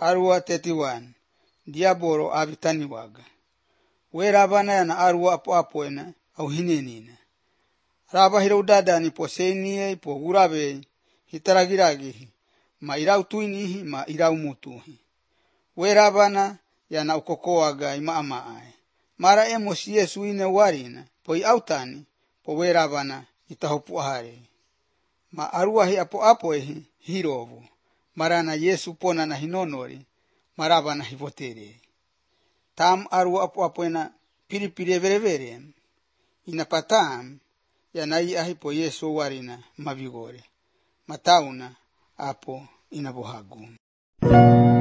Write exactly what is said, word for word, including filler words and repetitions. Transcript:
arua thelathini na moja diaboro abitaniwaga. We rabana yana arua apo apo ena au hinenina. Raba hirodada ni posenie po urabe hitaragiragi ma irau tuinihi ma irau mutuhi. We rabana yana ukokoaga ima amae. Mara emos Yesu ine warina po iautani po we rabana itahopu ahare. Ma arua hi apo apo ehi hirovu. Marana Yesu pona na hinonori marabana hivotere. Tam arua apo apo ena piripire vere vere. Inapatam yanai ahi po Yesu warina mavigore. Matauna apo inabohagu.